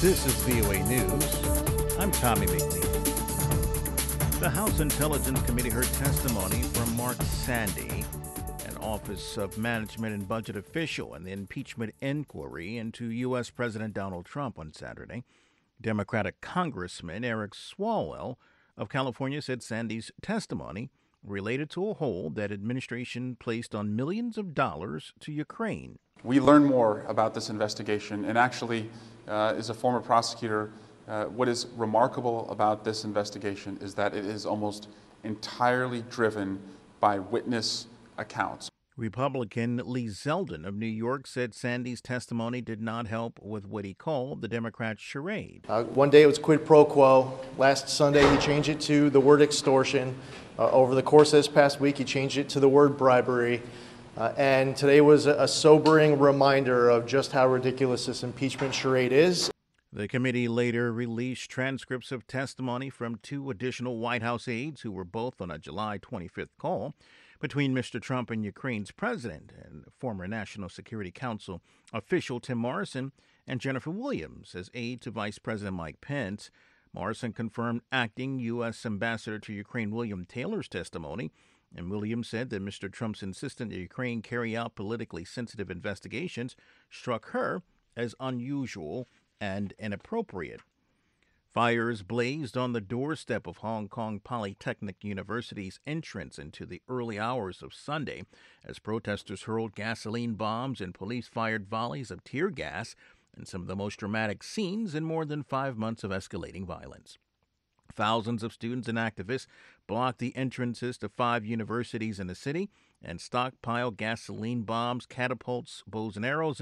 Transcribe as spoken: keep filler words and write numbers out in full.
This is V O A News. I'm Tommy McNeil. The House Intelligence Committee heard testimony from Mark Sandy, an Office of Management and Budget official, in the impeachment inquiry into U S. President Donald Trump on Saturday. Democratic Congressman Eric Swalwell of California said Sandy's testimony related to a hold that administration placed on millions of dollars to Ukraine. We learn more about this investigation, and actually, uh, as a former prosecutor, uh, what is remarkable about this investigation is that it is almost entirely driven by witness accounts. Republican Lee Zeldin of New York said Sandy's testimony did not help with what he called the Democrats' charade. Uh, one day it was quid pro quo. Last Sunday he changed it to the word extortion. Uh, over the course of this past week he changed it to the word bribery. Uh, and today was a, a sobering reminder of just how ridiculous this impeachment charade is. The committee later released transcripts of testimony from two additional White House aides who were both on a July twenty-fifth call between Mister Trump and Ukraine's president, and former National Security Council official Tim Morrison and Jennifer Williams as aide to Vice President Mike Pence. Morrison confirmed acting U S. Ambassador to Ukraine William Taylor's testimony, and Williams said that Mister Trump's insistence that Ukraine carry out politically sensitive investigations struck her as unusual and inappropriate. Fires blazed on the doorstep of Hong Kong Polytechnic University's entrance into the early hours of Sunday as protesters hurled gasoline bombs and police fired volleys of tear gas in some of the most dramatic scenes in more than five months of escalating violence. Thousands of students and activists blocked the entrances to five universities in the city and stockpiled gasoline bombs, catapults, bows and arrows,